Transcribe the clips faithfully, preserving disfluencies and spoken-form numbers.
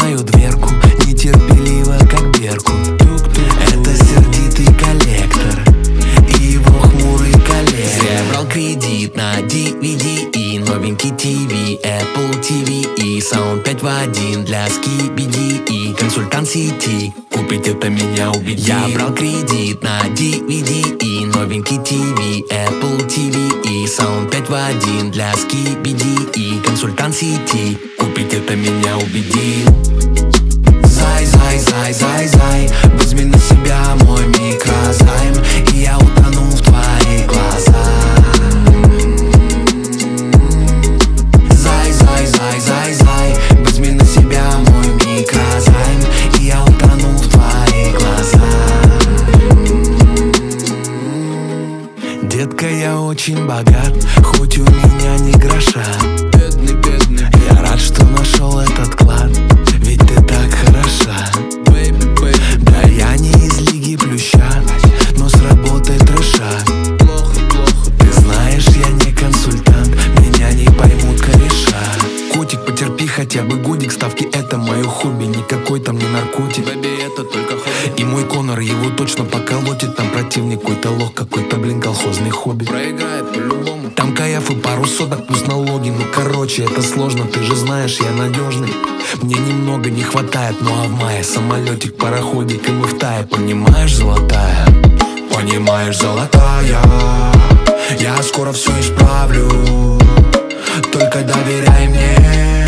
мою дверку, нетерпеливо, как беркут. Это сердитый коллектор и его хмурый коллега. Зря брал кредит на ди ви ди и новенький ти ви, Apple ти ви и саунд пять в один для скибиди и консультант сети. Купить это меня убедит. Я брал кредит на ди ви ди и новенький ти ви, Apple ти ви и саунд пять в один для скибиди и консультант сети. Купить это меня убедит. Зай, зай, зай, зай, зай, возьми на себя мой микрозайм, и я утону в твоих глазах. Зай, зай, зай, зай, зай, возьми на себя мой микрозайм, и я утону в твоих глазах. Детка, я очень богат, хоть у меня ни гроша. Бедный, бедный, я рад, что нашел этот клад, ведь ты так хороша. Baby, baby, да я не из лиги плюща, но с работой трэша. Плохо, плохо, ты знаешь, я не консультант, меня не поймут кореша. Котик, потерпи хотя бы годик, ставки это мое хобби, никакой там не наркотик. Baby, это только хобби. И мой Конор его точно поколотит, там противник какой-то лох, какой-то, блин, колхозный хобби. Проиграет по-любому. Там кайф и пару соток плюс налоги, ну короче, это сложно, ты же знаешь, я надежный. Мне немного не хватает, ну а в мае самолетик, пароходик, и мы в тае. Понимаешь, золотая? Понимаешь, золотая? Я скоро все исправлю, только доверяй мне.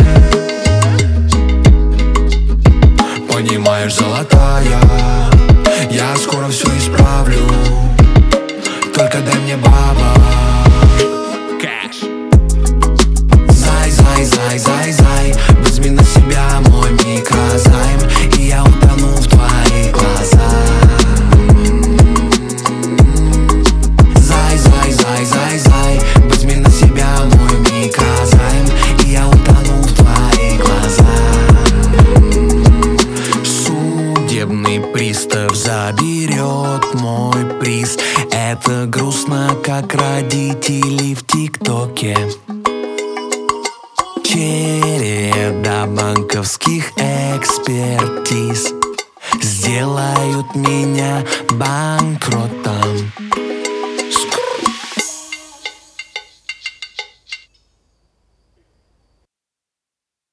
Понимаешь, золотая? Я скоро все исправлю, только дай мне баба. Кэш. Зай, зай, зай, зай, зай, возьми на себя мой микрозайм, и я утону в твоих глазах. Зай, зай, зай, зай, зай, возьми на себя мой микрозайм, и я утону в твоих глазах. Судебный пристав заберет мой приз. Это грустно, как родители в ТикТоке. Череда банковских экспертиз сделают меня банкротом.